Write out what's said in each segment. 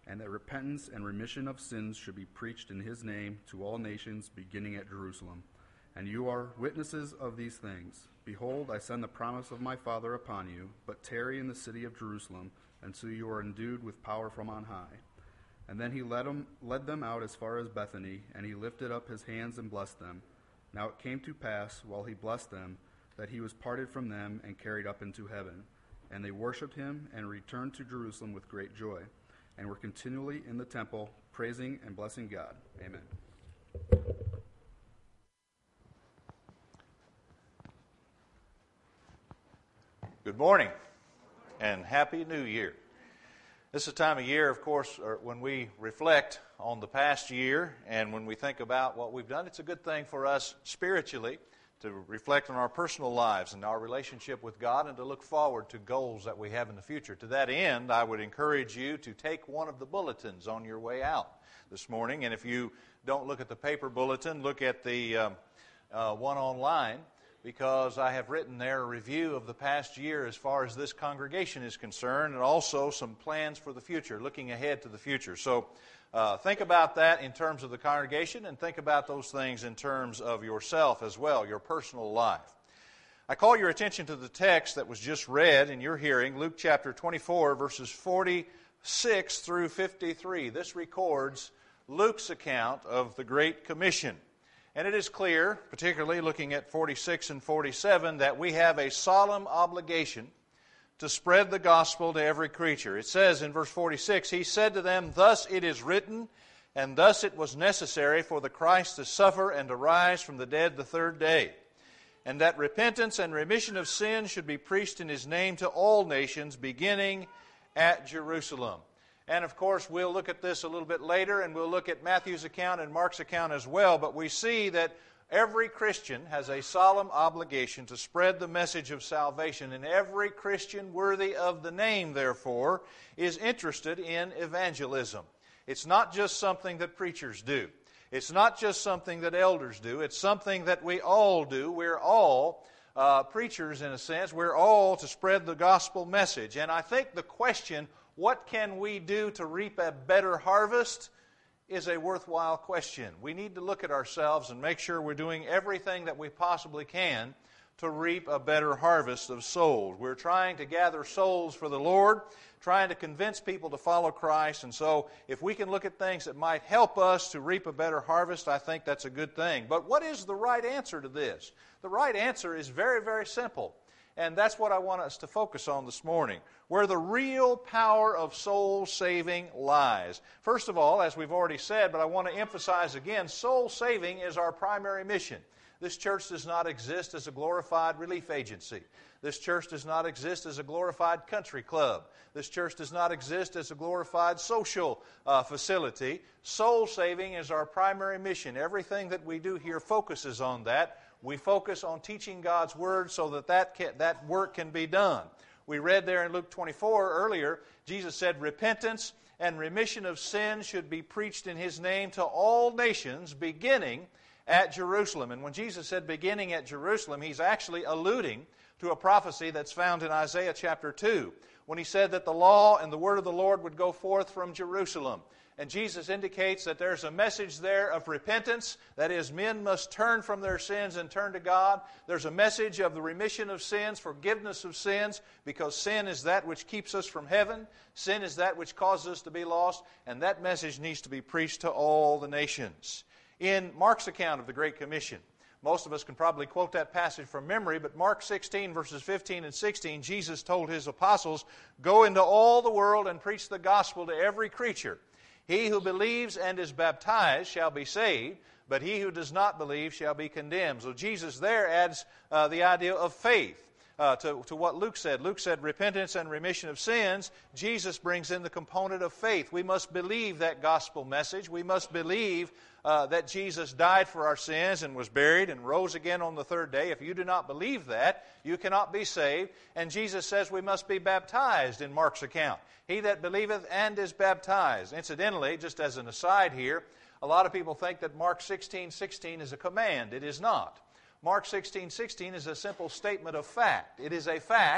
and that repentance and remission of sins should be preached in his name to all nations, beginning at Jerusalem. And you are witnesses of these things. Behold, I send the promise of my Father upon you, but tarry in the city of Jerusalem until you are endued with power from on high. And then he led them out as far as Bethany, and he lifted up his hands and blessed them. Now it came to pass, while he blessed them, that he was parted from them and carried up into heaven. And they worshipped him and returned to Jerusalem with great joy, and were continually in the temple, praising and blessing God. Amen. Good morning, and Happy New Year. This is a time of year, of course, when we reflect on the past year, and when we think about what we've done. It's a good thing for us spiritually to reflect on our personal lives and our relationship with God, and to look forward to goals that we have in the future. To that end, I would encourage you to take one of the bulletins on your way out this morning. And if you don't look at the paper bulletin, look at the one online, because I have written there a review of the past year as far as this congregation is concerned, and also some plans for the future, looking ahead to the future. So think about that in terms of the congregation, and think about those things in terms of yourself as well, your personal life. I call your attention to the text that was just read in your hearing, Luke chapter 24, verses 46 through 53. This records Luke's account of the Great Commission. And it is clear, particularly looking at 46 and 47, that we have a solemn obligation to spread the gospel to every creature. It says in verse 46, he said to them, "Thus it is written, and thus it was necessary for the Christ to suffer and to rise from the dead the third day, and that repentance and remission of sins should be preached in his name to all nations, beginning at Jerusalem." And of course, we'll look at this a little bit later, and we'll look at Matthew's account and Mark's account as well, but we see that every Christian has a solemn obligation to spread the message of salvation, and every Christian worthy of the name, therefore, is interested in evangelism. It's not just something that preachers do. It's not just something that elders do. It's something that we all do. We're all preachers in a sense. We're all to spread the gospel message. And I think the question, what can we do to reap a better harvest, is a worthwhile question. We need to look at ourselves and make sure we're doing everything that we possibly can to reap a better harvest of souls. We're trying to gather souls for the Lord, trying to convince people to follow Christ, and so if we can look at things that might help us to reap a better harvest, I think that's a good thing. But what is the right answer to this? The right answer is very, very simple. And that's what I want us to focus on this morning, where the real power of soul saving lies. First of all, as we've already said, but I want to emphasize again, soul saving is our primary mission. This church does not exist as a glorified relief agency. This church does not exist as a glorified country club. This church does not exist as a glorified social facility. Soul saving is our primary mission. Everything that we do here focuses on that. We focus on teaching God's Word so that work can be done. We read there in Luke 24 earlier, Jesus said, repentance and remission of sin should be preached in his name to all nations, beginning at Jerusalem. And when Jesus said beginning at Jerusalem, he's actually alluding to a prophecy that's found in Isaiah chapter 2, when he said that the law and the word of the Lord would go forth from Jerusalem. And Jesus indicates that there's a message there of repentance. That is, men must turn from their sins and turn to God. There's a message of the remission of sins, forgiveness of sins, because sin is that which keeps us from heaven. Sin is that which causes us to be lost. And that message needs to be preached to all the nations. In Mark's account of the Great Commission, most of us can probably quote that passage from memory, but Mark 16, verses 15 and 16, Jesus told his apostles, "Go into all the world and preach the gospel to every creature. He who believes and is baptized shall be saved, but he who does not believe shall be condemned." So Jesus there adds the idea of faith to what Luke said. Luke said repentance and remission of sins. Jesus brings in the component of faith. We must believe that gospel message. We must believe that Jesus died for our sins and was buried and rose again on the third day. If you do not believe that, you cannot be saved. And Jesus says we must be baptized in Mark's account. He that believeth and is baptized. Incidentally, just as an aside here, a lot of people think that Mark 16:16 is a command. It is not. Mark 16:16 is a simple statement of fact. It is a fact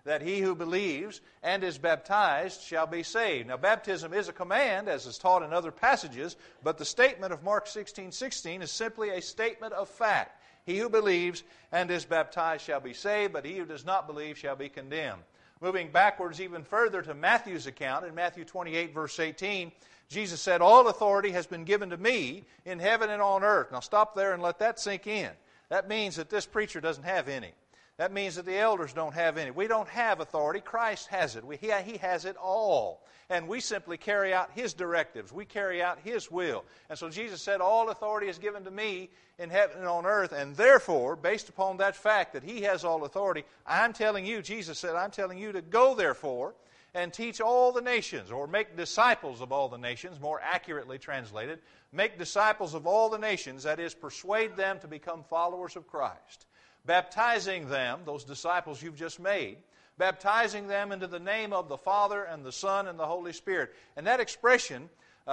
that he who believes and is baptized shall be saved. Now, baptism is a command, as is taught in other passages, but the statement of Mark 16:16 is simply a statement of fact. He who believes and is baptized shall be saved, but he who does not believe shall be condemned. Moving backwards even further to Matthew's account, in Matthew 28, verse 18, Jesus said, "All authority has been given to me in heaven and on earth." Now stop there and let that sink in. That means that this preacher doesn't have any. That means that the elders don't have any. We don't have authority. Christ has it. He has it all. And we simply carry out His directives. We carry out His will. And so Jesus said, "All authority is given to me in heaven and on earth." And therefore, based upon that fact that He has all authority, I'm telling you, Jesus said, I'm telling you to go therefore and teach all the nations, or make disciples of all the nations, more accurately translated. Make disciples of all the nations, that is, persuade them to become followers of Christ. Baptizing them, those disciples you've just made, baptizing them into the name of the Father and the Son and the Holy Spirit. And that expression,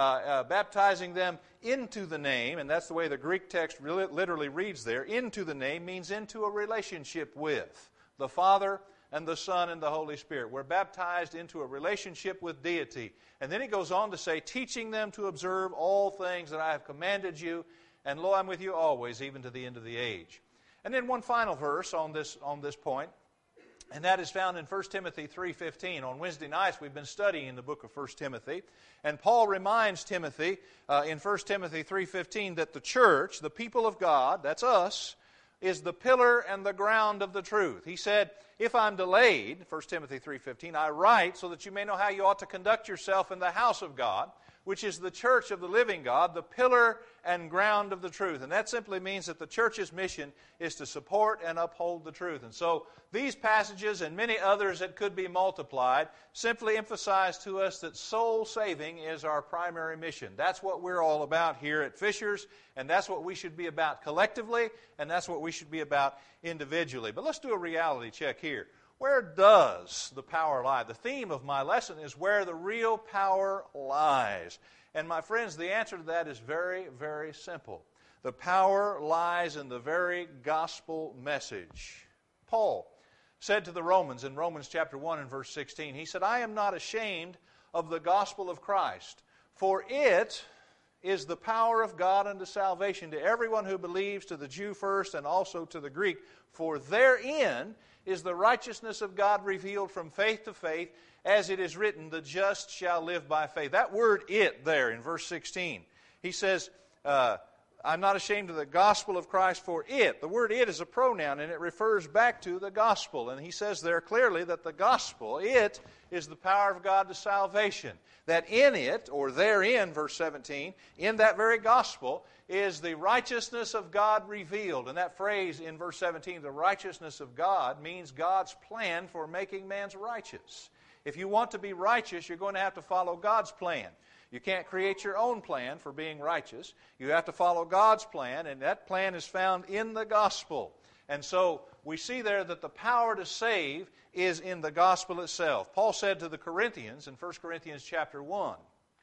baptizing them into the name, and that's the way the Greek text literally reads there, into the name means into a relationship with the Father and the Son and the Holy Spirit. We're baptized into a relationship with deity. And then he goes on to say, teaching them to observe all things that I have commanded you, and lo, I'm with you always, even to the end of the age. And then one final verse on this point, and that is found in 1 Timothy 3:15. On Wednesday nights we've been studying the book of 1 Timothy, and Paul reminds Timothy in 1 Timothy 3:15 that the church, the people of God, that's us, is the pillar and the ground of the truth. He said, if I'm delayed, 1 Timothy 3:15, I write so that you may know how you ought to conduct yourself in the house of God, which is the church of the living God, the pillar and ground of the truth. And that simply means that the church's mission is to support and uphold the truth. And so these passages and many others that could be multiplied simply emphasize to us that soul saving is our primary mission. That's what we're all about here at Fishers, and that's what we should be about collectively, and that's what we should be about individually. But let's do a reality check here. Where does the power lie? The theme of my lesson is where the real power lies. And my friends, the answer to that is very, very simple. The power lies in the very gospel message. Paul said to the Romans in Romans chapter 1 and verse 16, he said, I am not ashamed of the gospel of Christ, for it is the power of God unto salvation to everyone who believes, to the Jew first and also to the Greek. For therein is the righteousness of God revealed from faith to faith, as it is written, the just shall live by faith. That word it there in verse 16, he says, I'm not ashamed of the gospel of Christ, for it. The word it is a pronoun, and it refers back to the gospel. And he says there clearly that the gospel, it, is the power of God to salvation. That in it, or therein, verse 17, in that very gospel, is the righteousness of God revealed. And that phrase in verse 17, the righteousness of God, means God's plan for making man's righteous. If you want to be righteous, you're going to have to follow God's plan. You can't create your own plan for being righteous. You have to follow God's plan, and that plan is found in the gospel. And so we see there that the power to save is in the gospel itself. Paul said to the Corinthians in 1 Corinthians chapter 1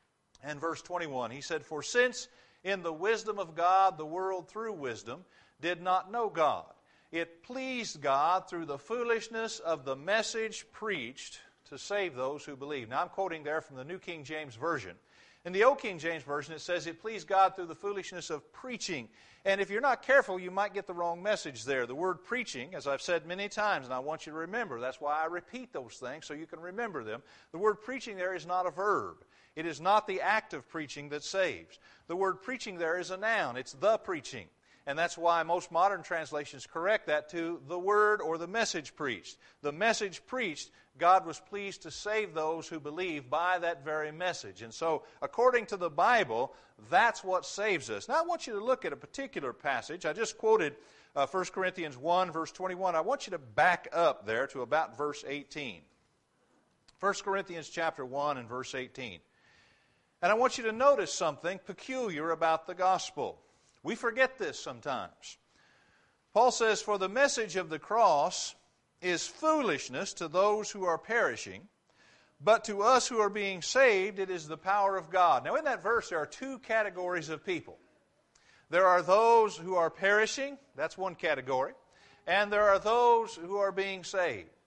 and verse 21, he said, for since in the wisdom of God the world through wisdom did not know God, it pleased God through the foolishness of the message preached to save those who believe. Now I'm quoting there from the New King James Version. In the Old King James Version it says it pleased God through the foolishness of preaching. And if you're not careful, you might get the wrong message there. The word preaching, as I've said many times, and I want you to remember, that's why I repeat those things so you can remember them. The word preaching there is not a verb. It is not the act of preaching that saves. The word preaching there is a noun. It's the preaching. And that's why most modern translations correct that to the word or the message preached. The message preached, God was pleased to save those who believe by that very message. And so, according to the Bible, that's what saves us. Now, I want you to look at a particular passage. I just quoted 1 Corinthians 1, verse 21. I want you to back up there to about verse 18. 1 Corinthians chapter 1 and verse 18. And I want you to notice something peculiar about the gospel. We forget this sometimes. Paul says, for the message of the cross is foolishness to those who are perishing, but to us who are being saved, it is the power of God. Now in that verse there are two categories of people. There are those who are perishing, that's one category, and there are those who are being saved.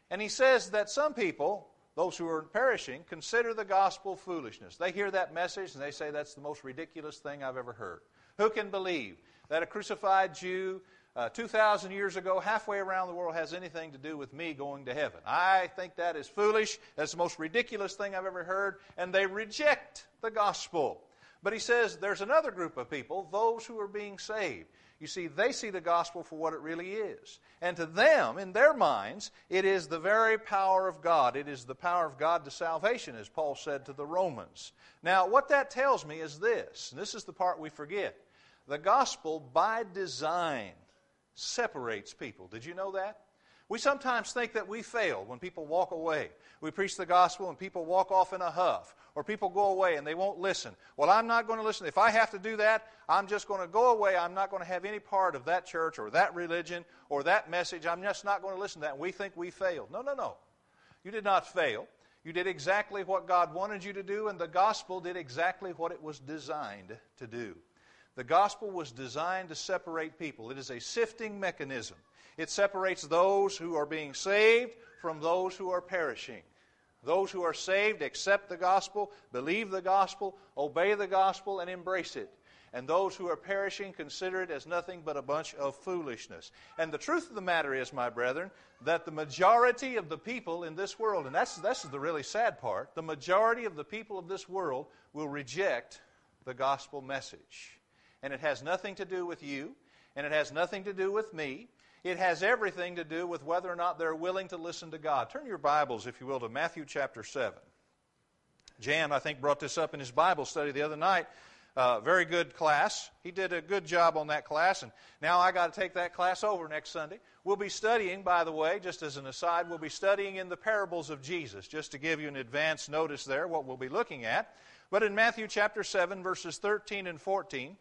And he says that some people, those who are perishing, consider the gospel foolishness. They hear that message and they say, that's the most ridiculous thing I've ever heard. Who can believe that a crucified Jew 2,000 years ago, halfway around the world, has anything to do with me going to heaven? I think that is foolish. That's the most ridiculous thing I've ever heard. And they reject the gospel. But he says there's another group of people, those who are being saved. You see, they see the gospel for what it really is. And to them, in their minds, it is the very power of God. It is the power of God to salvation, as Paul said to the Romans. Now, what that tells me is this, and this is the part we forget. The gospel, by design, separates people. Did you know that? We sometimes think that we fail when people walk away. We preach the gospel and people walk off in a huff. Or people go away and they won't listen. Well, I'm not going to listen. If I have to do that, I'm just going to go away. I'm not going to have any part of that church or that religion or that message. I'm just not going to listen to that. And we think we failed. No, no, no. You did not fail. You did exactly what God wanted you to do, and the gospel did exactly what it was designed to do. The gospel was designed to separate people. It is a sifting mechanism. It separates those who are being saved from those who are perishing. Those who are saved accept the gospel, believe the gospel, obey the gospel, and embrace it. And those who are perishing consider it as nothing but a bunch of foolishness. And the truth of the matter is, my brethren, that the majority of the people in this world, and that's the really sad part, the majority of the people of this world will reject the gospel message. And it has nothing to do with you, and it has nothing to do with me. It has everything to do with whether or not they're willing to listen to God. Turn your Bibles, if you will, to Matthew chapter 7. Jan, I think, brought this up in his Bible study the other night. Very good class. He did a good job on that class, and now I got to take that class over next Sunday. We'll be studying, by the way, just as an aside, we'll be studying in the parables of Jesus, just to give you an advance notice there, what we'll be looking at. But in Matthew chapter 7, verses 13 and 14,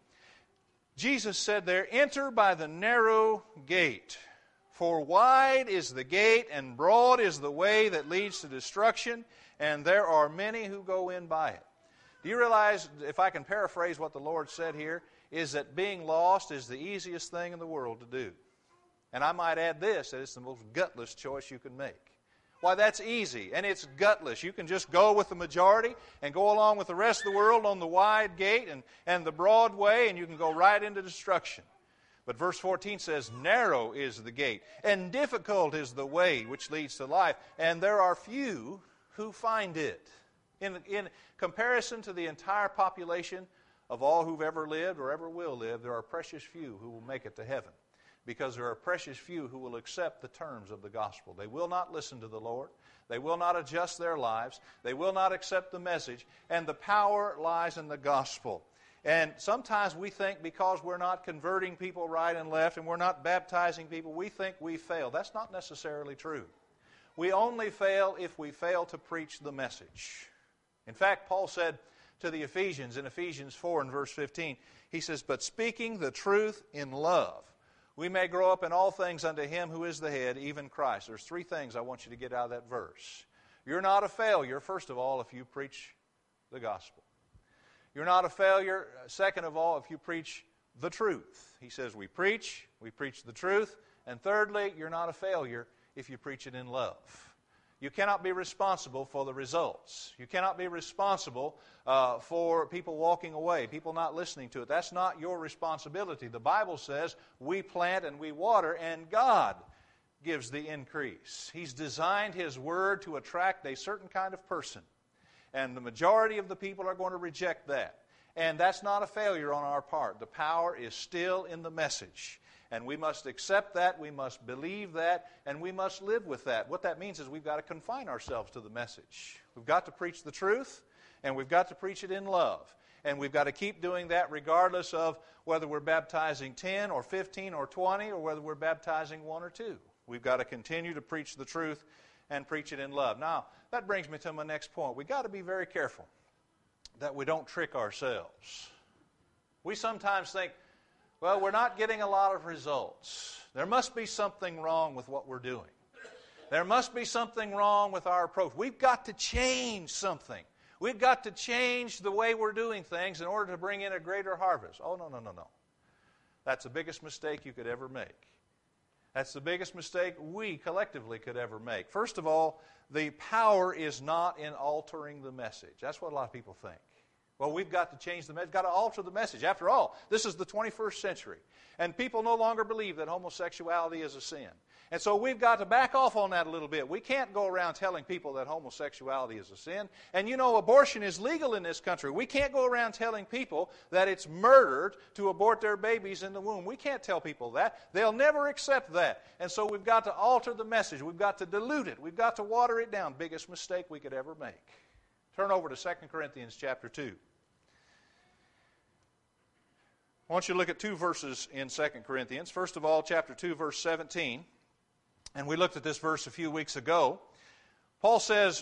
Jesus said there, "Enter by the narrow gate, for wide is the gate and broad is the way that leads to destruction, and there are many who go in by it." Do you realize, if I can paraphrase what the Lord said here, is that being lost is the easiest thing in the world to do. And I might add this, that it's the most gutless choice you can make. Why, that's easy, and it's gutless. You can just go with the majority and go along with the rest of the world on the wide gate and the broad way, and you can go right into destruction. But verse 14 says, "Narrow is the gate, and difficult is the way which leads to life, and there are few who find it." In comparison to the entire population of all who've ever lived or ever will live, there are precious few who will make it to heaven. Because there are precious few who will accept the terms of the gospel. They will not listen to the Lord. They will not adjust their lives. They will not accept the message. And the power lies in the gospel. And sometimes we think because we're not converting people right and left and we're not baptizing people, we think we fail. That's not necessarily true. We only fail if we fail to preach the message. In fact, Paul said to the Ephesians in Ephesians 4 and verse 15, he says, "But speaking the truth in love, we may grow up in all things unto Him who is the head, even Christ." There's three things I want you to get out of that verse. You're not a failure, first of all, if you preach the gospel. You're not a failure, second of all, if you preach the truth. He says we preach the truth. And thirdly, you're not a failure if you preach it in love. You cannot be responsible for the results. You cannot be responsible for people walking away, people not listening to it. That's not your responsibility. The Bible says we plant and we water, and God gives the increase. He's designed His Word to attract a certain kind of person. And the majority of the people are going to reject that. And that's not a failure on our part. The power is still in the message. And we must accept that, we must believe that, and we must live with that. What that means is we've got to confine ourselves to the message. We've got to preach the truth, and we've got to preach it in love. And we've got to keep doing that regardless of whether we're baptizing 10 or 15 or 20 or whether we're baptizing 1 or 2. We've got to continue to preach the truth and preach it in love. Now, that brings me to my next point. We've got to be very careful that we don't trick ourselves. We sometimes think, well, we're not getting a lot of results. There must be something wrong with what we're doing. There must be something wrong with our approach. We've got to change something. We've got to change the way we're doing things in order to bring in a greater harvest. Oh, no. That's the biggest mistake you could ever make. That's the biggest mistake we collectively could ever make. First of all, the power is not in altering the message. That's what a lot of people think. Well, we've got to change the message, got to alter the message. After all, this is the 21st century, and people no longer believe that homosexuality is a sin. And so we've got to back off on that a little bit. We can't go around telling people that homosexuality is a sin. And you know, abortion is legal in this country. We can't go around telling people that it's murder to abort their babies in the womb. We can't tell people that. They'll never accept that. And so we've got to alter the message. We've got to dilute it. We've got to water it down. Biggest mistake we could ever make. Turn over to 2 Corinthians chapter 2. I want you to look at two verses in 2 Corinthians. First of all, chapter 2, verse 17. And we looked at this verse a few weeks ago. Paul says,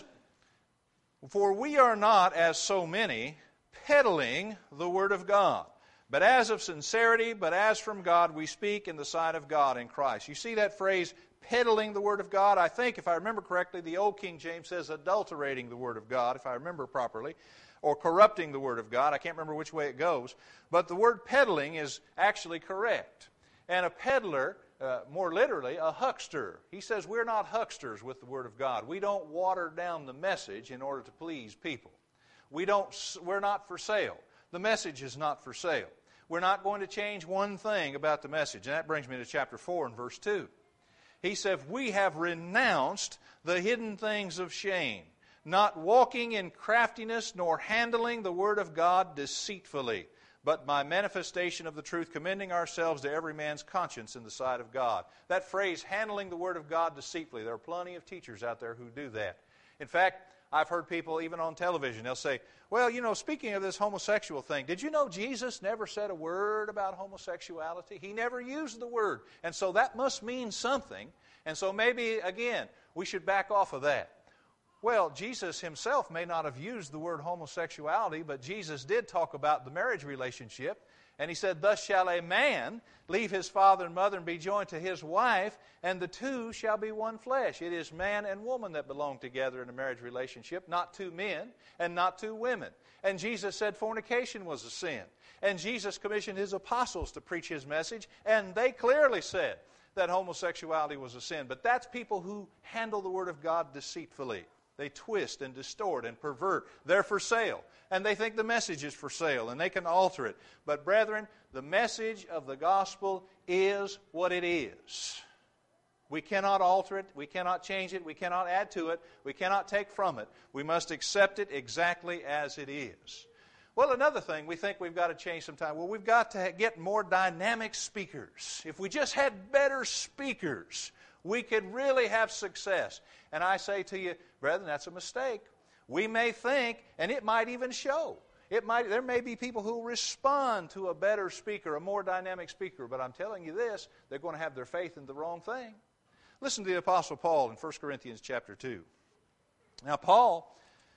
"For we are not, as so many, peddling the word of God, but as of sincerity, but as from God, we speak in the sight of God in Christ." You see that phrase, peddling the word of God? I think, if I remember correctly, the old King James says adulterating the word of God, if I remember properly, or corrupting the word of God. I can't remember which way it goes. But the word peddling is actually correct. And a peddler, more literally, a huckster. He says we're not hucksters with the Word of God. We don't water down the message in order to please people. We're not for sale. The message is not for sale. We're not going to change one thing about the message. And that brings me to chapter 4 and verse 2. He said, "We have renounced the hidden things of shame, not walking in craftiness, nor handling the Word of God deceitfully, but by manifestation of the truth, commending ourselves to every man's conscience in the sight of God." That phrase, handling the Word of God deceitfully, there are plenty of teachers out there who do that. In fact, I've heard people, even on television, they'll say, "Well, you know, speaking of this homosexual thing, did you know Jesus never said a word about homosexuality? He never used the word. And so that must mean something. And so maybe, again, we should back off of that." Well, Jesus himself may not have used the word homosexuality, but Jesus did talk about the marriage relationship. And he said, "Thus shall a man leave his father and mother and be joined to his wife, and the two shall be one flesh." It is man and woman that belong together in a marriage relationship, not two men and not two women. And Jesus said fornication was a sin. And Jesus commissioned his apostles to preach his message, and they clearly said that homosexuality was a sin. But that's people who handle the Word of God deceitfully. They twist and distort and pervert. They're for sale. And they think the message is for sale, and they can alter it. But brethren, the message of the gospel is what it is. We cannot alter it. We cannot change it. We cannot add to it. We cannot take from it. We must accept it exactly as it is. Well, another thing we think we've got to change sometime. Well, we've got to get more dynamic speakers. If we just had better speakers, we could really have success. And I say to you, brethren, that's a mistake. We may think, and it might even show. There may be people who respond to a better speaker, a more dynamic speaker, but I'm telling you this, they're going to have their faith in the wrong thing. Listen to the Apostle Paul in 1 Corinthians chapter 2. Now, Paul,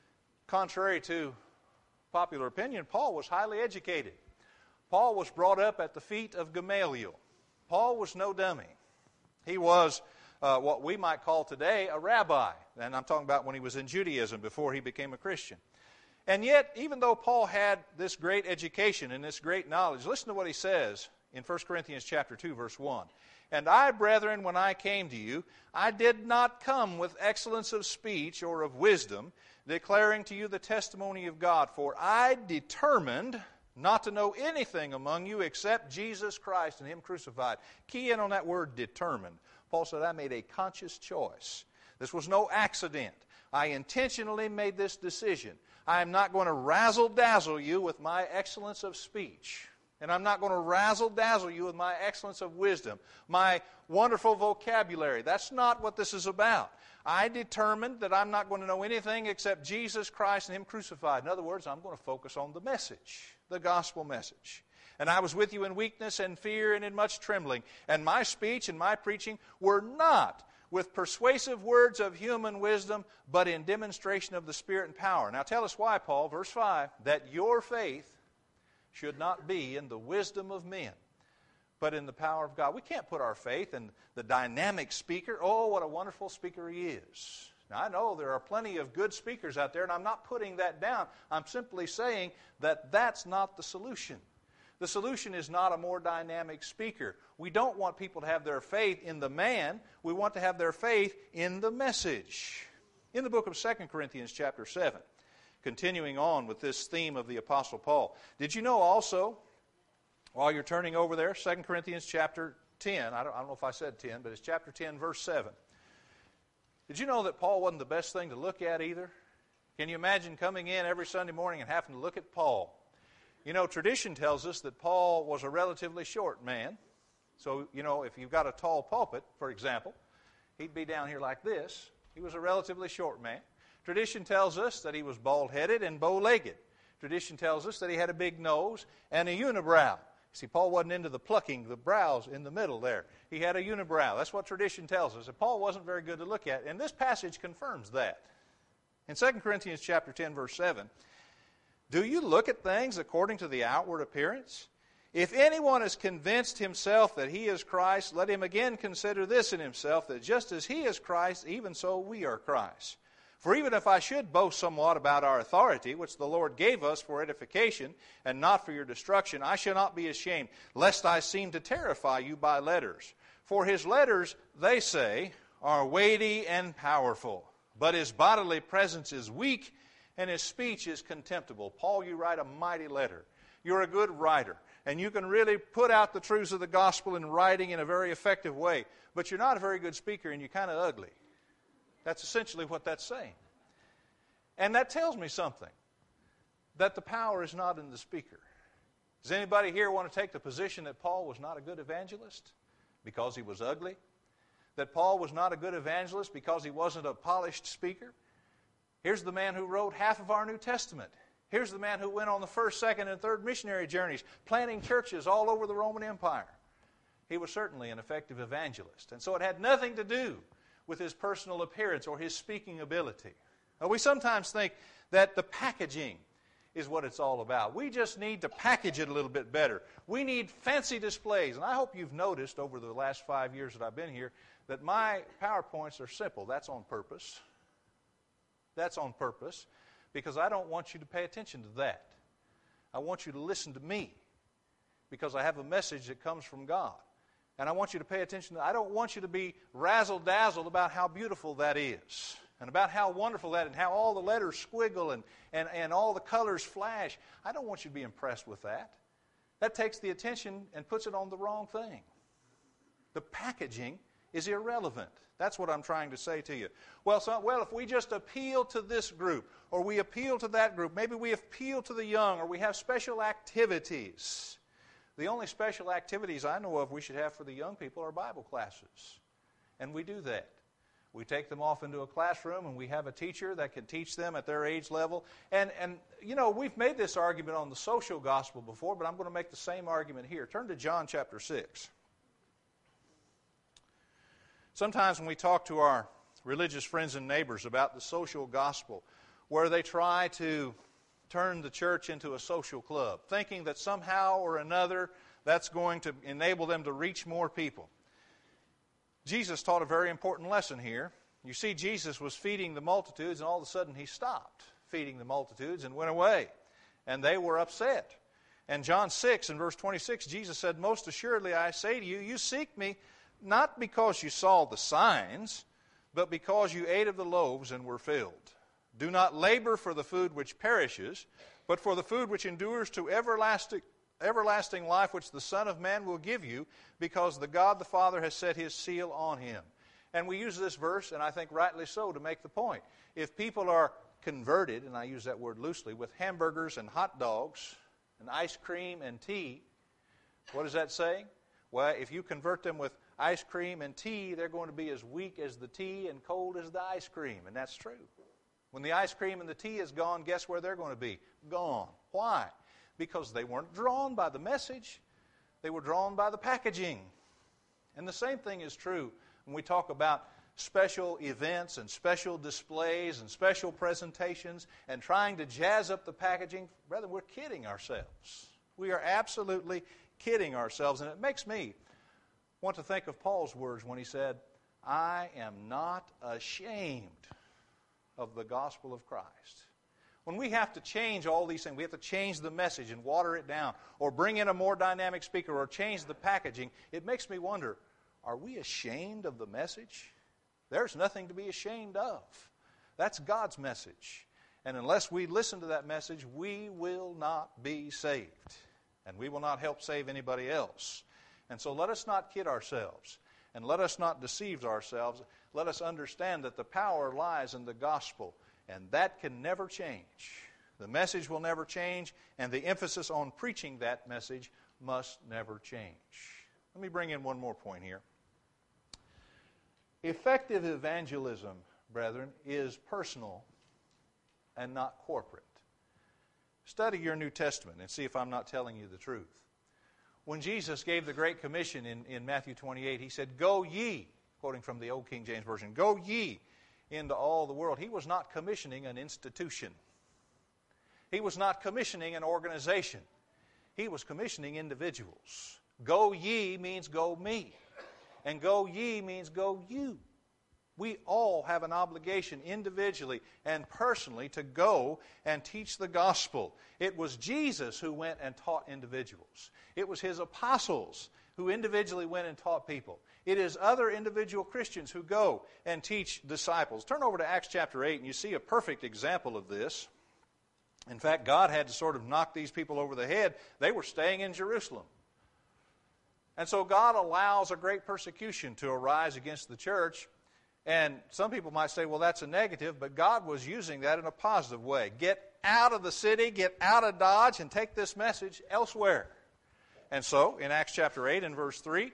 contrary to popular opinion, Paul was highly educated. Paul was brought up at the feet of Gamaliel. Paul was no dummy. He was what we might call today a rabbi. And I'm talking about when he was in Judaism before he became a Christian. And yet, even though Paul had this great education and this great knowledge, listen to what he says in 1 Corinthians chapter 2, verse 1. "And I, brethren, when I came to you, I did not come with excellence of speech or of wisdom, declaring to you the testimony of God. For I determined not to know anything among you except Jesus Christ and Him crucified." Key in on that word, determined. Paul said, I made a conscious choice. This was no accident. I intentionally made this decision. I am not going to razzle-dazzle you with my excellence of speech. And I'm not going to razzle-dazzle you with my excellence of wisdom, my wonderful vocabulary. That's not what this is about. I determined that I'm not going to know anything except Jesus Christ and Him crucified. In other words, I'm going to focus on the message, the gospel message. "And I was with you in weakness and fear and in much trembling. And my speech and my preaching were not with persuasive words of human wisdom, but in demonstration of the Spirit and power." Now tell us why, Paul, verse 5, "that your faith should not be in the wisdom of men, but in the power of God." We can't put our faith in the dynamic speaker. Oh, what a wonderful speaker he is. Now, I know there are plenty of good speakers out there, and I'm not putting that down. I'm simply saying that that's not the solution. The solution is not a more dynamic speaker. We don't want people to have their faith in the man. We want to have their faith in the message. In the book of 2 Corinthians chapter 7, continuing on with this theme of the Apostle Paul, did you know also, while you're turning over there, 2 Corinthians chapter 10, I don't know if I said 10, but it's chapter 10, verse 7. Did you know that Paul wasn't the best thing to look at either? Can you imagine coming in every Sunday morning and having to look at Paul? You know, tradition tells us that Paul was a relatively short man. So, you know, if you've got a tall pulpit, for example, he'd be down here like this. He was a relatively short man. Tradition tells us that he was bald-headed and bow-legged. Tradition tells us that he had a big nose and a unibrow. See, Paul wasn't into the plucking the brows in the middle there. He had a unibrow. That's what tradition tells us. And Paul wasn't very good to look at. And this passage confirms that. In 2 Corinthians chapter 10, verse 7, do you look at things according to the outward appearance? If anyone is convinced himself that he is Christ, let him again consider this in himself, that just as he is Christ, even so we are Christ. For even if I should boast somewhat about our authority, which the Lord gave us for edification and not for your destruction, I shall not be ashamed, lest I seem to terrify you by letters. For his letters, they say, are weighty and powerful, but his bodily presence is weak, and his speech is contemptible. Paul, you write a mighty letter. You're a good writer, and you can really put out the truths of the gospel in writing in a very effective way, but you're not a very good speaker, and you're kind of ugly. That's essentially what that's saying. And that tells me something, that the power is not in the speaker. Does anybody here want to take the position that Paul was not a good evangelist because he was ugly? That Paul was not a good evangelist because he wasn't a polished speaker? Here's the man who wrote half of our New Testament. Here's the man who went on the first, second, and third missionary journeys, planting churches all over the Roman Empire. He was certainly an effective evangelist. And so it had nothing to do with his personal appearance or his speaking ability. Now, we sometimes think that the packaging is what it's all about. We just need to package it a little bit better. We need fancy displays. And I hope you've noticed over the last 5 years that I've been here that my PowerPoints are simple. That's on purpose. That's on purpose, because I don't want you to pay attention to that. I want you to listen to me, because I have a message that comes from God. And I want you to pay attention to, I don't want you to be razzle-dazzled about how beautiful that is, and about how wonderful that is, and how all the letters squiggle and all the colors flash. I don't want you to be impressed with that. That takes the attention and puts it on the wrong thing. The packaging is irrelevant. That's what I'm trying to say to you. Well, if we just appeal to this group, or we appeal to that group, maybe we appeal to the young, or we have special activities. The only special activities I know of we should have for the young people are Bible classes. And we do that. We take them off into a classroom, and we have a teacher that can teach them at their age level. And you know, we've made this argument on the social gospel before, but I'm going to make the same argument here. Turn to John chapter 6. Sometimes when we talk to our religious friends and neighbors about the social gospel, where they try to turn the church into a social club, thinking that somehow or another that's going to enable them to reach more people. Jesus taught a very important lesson here. You see, Jesus was feeding the multitudes, and all of a sudden he stopped feeding the multitudes and went away. And they were upset. And John 6 and verse 26, Jesus said, "Most assuredly I say to you, you seek me not because you saw the signs, but because you ate of the loaves and were filled. Do not labor for the food which perishes, but for the food which endures to everlasting life, which the Son of Man will give you, because the God the Father has set his seal on him." And we use this verse, and I think rightly so, to make the point. If people are converted, and I use that word loosely, with hamburgers and hot dogs and ice cream and tea, what is that saying? Well, if you convert them with ice cream and tea, they're going to be as weak as the tea and cold as the ice cream. And that's true. When the ice cream and the tea is gone, guess where they're going to be? Gone. Why? Because they weren't drawn by the message. They were drawn by the packaging. And the same thing is true when we talk about special events and special displays and special presentations and trying to jazz up the packaging. Rather, we're kidding ourselves. We are absolutely kidding ourselves. And it makes me want to think of Paul's words when he said, "I am not ashamed of the gospel of Christ." When we have to change all these things, we have to change the message and water it down, or bring in a more dynamic speaker, or change the packaging, it makes me wonder, are we ashamed of the message? There's nothing to be ashamed of. That's God's message. And unless we listen to that message, we will not be saved. And we will not help save anybody else. And so let us not kid ourselves. And let us not deceive ourselves. Let us understand that the power lies in the gospel. And that can never change. The message will never change. And the emphasis on preaching that message must never change. Let me bring in one more point here. Effective evangelism, brethren, is personal and not corporate. Study your New Testament and see if I'm not telling you the truth. When Jesus gave the Great Commission in Matthew 28, He said, "Go ye," quoting from the Old King James Version, "Go ye into all the world." He was not commissioning an institution. He was not commissioning an organization. He was commissioning individuals. Go ye means go me. And go ye means go you. We all have an obligation individually and personally to go and teach the gospel. It was Jesus who went and taught individuals. It was His apostles who individually went and taught people. It is other individual Christians who go and teach disciples. Turn over to Acts chapter 8 and you see a perfect example of this. In fact, God had to sort of knock these people over the head. They were staying in Jerusalem. And so God allows a great persecution to arise against the church. And some people might say, well, that's a negative, but God was using that in a positive way. Get out of the city, get out of Dodge, and take this message elsewhere. And so, in Acts chapter 8 and verse 3,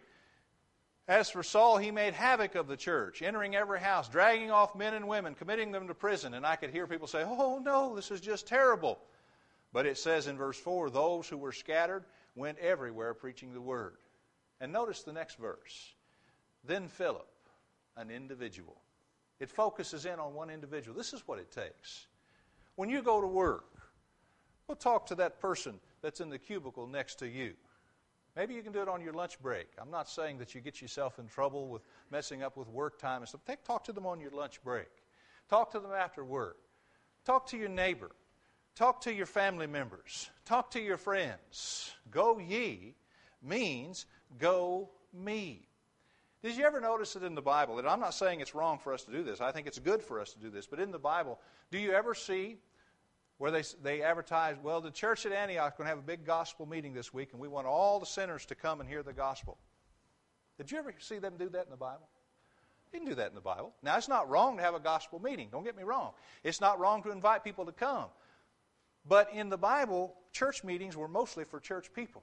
as for Saul, he made havoc of the church, entering every house, dragging off men and women, committing them to prison. And I could hear people say, oh no, this is just terrible. But it says in verse 4, those who were scattered went everywhere preaching the word. And notice the next verse. Then Philip, an individual. It focuses in on one individual. This is what it takes. When you go to work, go talk to that person that's in the cubicle next to you. Maybe you can do it on your lunch break. I'm not saying that you get yourself in trouble with messing up with work time and stuff. Talk to them on your lunch break. Talk to them after work. Talk to your neighbor. Talk to your family members. Talk to your friends. Go ye means go me. Did you ever notice it in the Bible? And I'm not saying it's wrong for us to do this. I think it's good for us to do this. But in the Bible, do you ever see where they advertise, well, the church at Antioch is going to have a big gospel meeting this week, and we want all the sinners to come and hear the gospel? Did you ever see them do that in the Bible? They didn't do that in the Bible. Now, it's not wrong to have a gospel meeting. Don't get me wrong. It's not wrong to invite people to come. But in the Bible, church meetings were mostly for church people,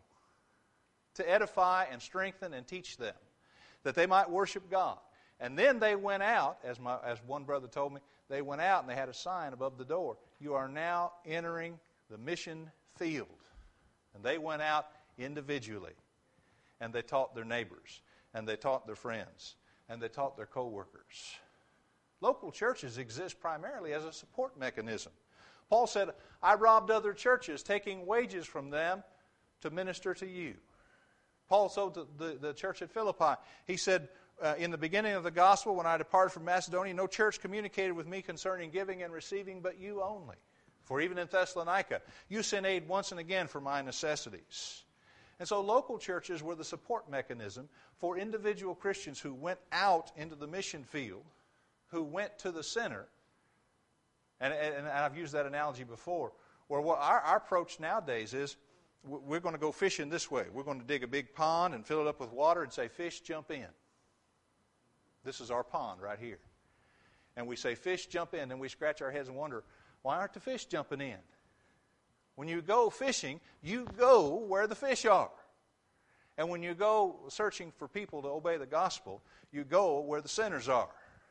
to edify and strengthen and teach them, that they might worship God. And then they went out, as one brother told me, they went out and they had a sign above the door. You are now entering the mission field. And they went out individually. And they taught their neighbors. And they taught their friends. And they taught their co-workers. Local churches exist primarily as a support mechanism. Paul said, I robbed other churches, taking wages from them to minister to you. Paul told the church at Philippi, he said, in the beginning of the gospel, when I departed from Macedonia, no church communicated with me concerning giving and receiving, but you only. For even in Thessalonica, you sent aid once and again for my necessities. And so local churches were the support mechanism for individual Christians who went out into the mission field, who went to the center. And I've used that analogy before, where what our approach nowadays is, we're going to go fishing this way. We're going to dig a big pond and fill it up with water and say, fish, jump in. This is our pond right here. And we say, fish, jump in. And we scratch our heads and wonder, why aren't the fish jumping in? When you go fishing, you go where the fish are. And when you go searching for people to obey the gospel, you go where the sinners are.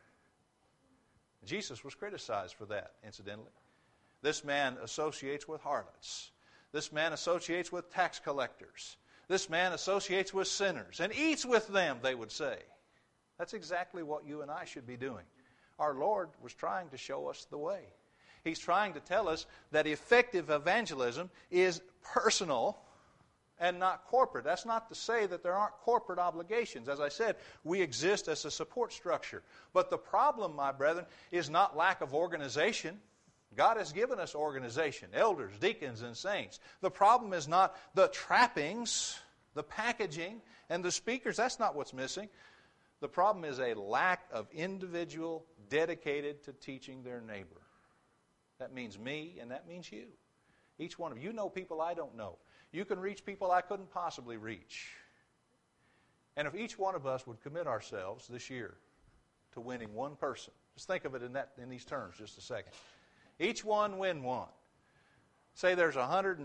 Jesus was criticized for that, incidentally. This man associates with harlots. This man associates with tax collectors. This man associates with sinners and eats with them, they would say. That's exactly what you and I should be doing. Our Lord was trying to show us the way. He's trying to tell us that effective evangelism is personal and not corporate. That's not to say that there aren't corporate obligations. As I said, we exist as a support structure. But the problem, my brethren, is not lack of organization. God has given us organization, elders, deacons, and saints. The problem is not the trappings, the packaging, and the speakers. That's not what's missing. The problem is a lack of individual dedicated to teaching their neighbor. That means me, and that means you. Each one of you know people I don't know. You can reach people I couldn't possibly reach. And if each one of us would commit ourselves this year to winning one person, just think of it in these terms just a second. Each one win one. Say there's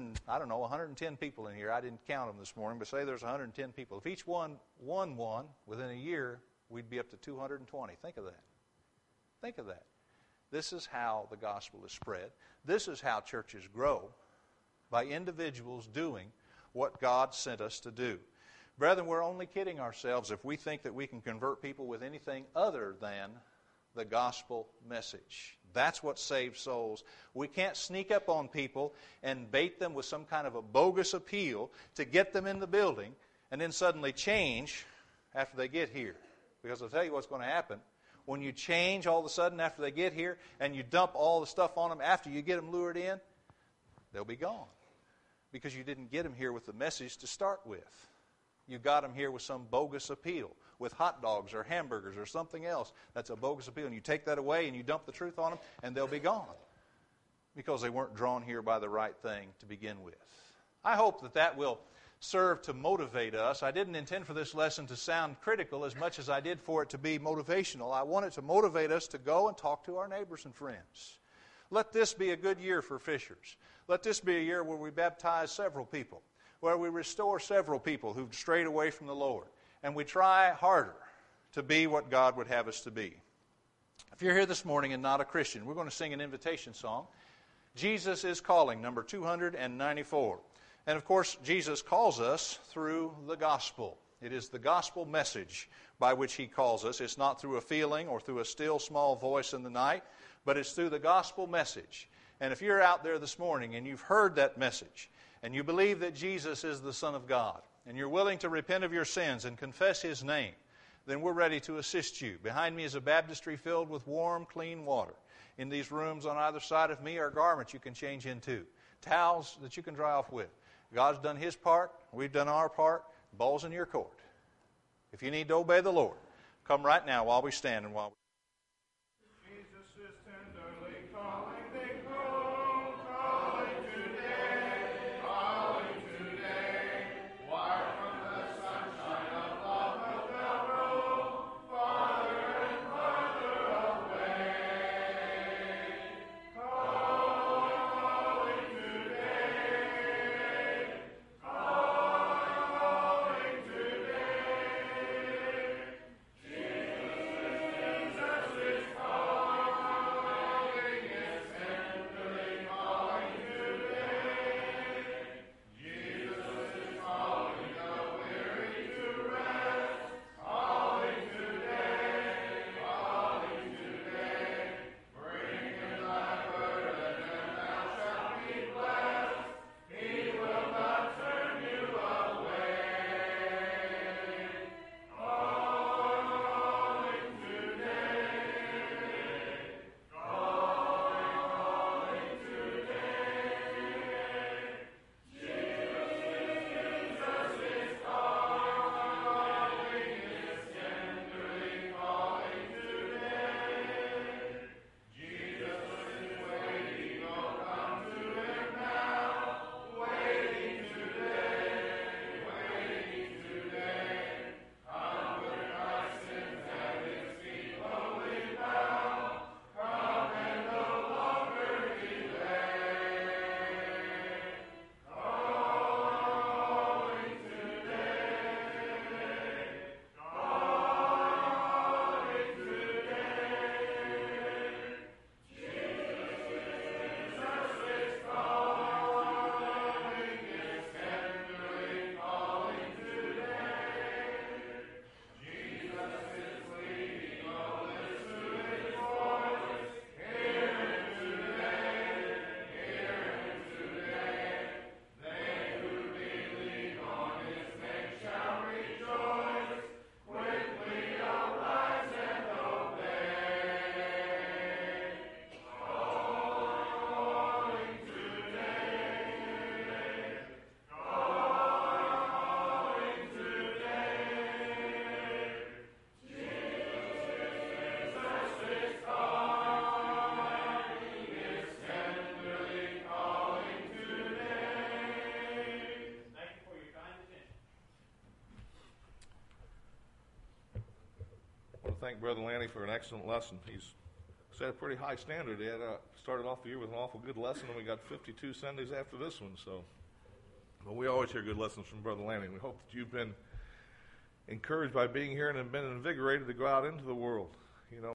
110 people in here. I didn't count them this morning, but say there's 110 people. If each one won one within a year, we'd be up to 220. Think of that. Think of that. This is how the gospel is spread. This is how churches grow, by individuals doing what God sent us to do. Brethren, we're only kidding ourselves if we think that we can convert people with anything other than the gospel message. That's what saves souls. We can't sneak up on people and bait them with some kind of a bogus appeal to get them in the building and then suddenly change after they get here. Because I'll tell you what's going to happen. When you change all of a sudden after they get here and you dump all the stuff on them after you get them lured in, they'll be gone. Because you didn't get them here with the message to start with. You got them here with some bogus appeal, with hot dogs or hamburgers or something else that's a bogus appeal. And you take that away and you dump the truth on them and they'll be gone. Because they weren't drawn here by the right thing to begin with. I hope that will serve to motivate us. I didn't intend for this lesson to sound critical as much as I did for it to be motivational. I want it to motivate us to go and talk to our neighbors and friends. Let this be a good year for Fishers. Let this be a year where we baptize several people, where we restore several people who've strayed away from the Lord, and we try harder to be what God would have us to be. If you're here this morning and not a Christian, we're going to sing an invitation song. Jesus is Calling, number 294. And of course, Jesus calls us through the gospel. It is the gospel message by which He calls us. It's not through a feeling or through a still small voice in the night, but it's through the gospel message. And if you're out there this morning and you've heard that message, and you believe that Jesus is the Son of God, and you're willing to repent of your sins and confess His name, then we're ready to assist you. Behind me is a baptistry filled with warm, clean water. In these rooms on either side of me are garments you can change into, towels that you can dry off with. God's done His part. We've done our part. Ball's in your court. If you need to obey the Lord, come right now while we stand and while we... to thank Brother Lanny for an excellent lesson. He's set a pretty high standard. He had started off the year with an awful good lesson, and we got 52 Sundays after this one. So, but we always hear good lessons from Brother Lanny. We hope that you've been encouraged by being here and have been invigorated to go out into the world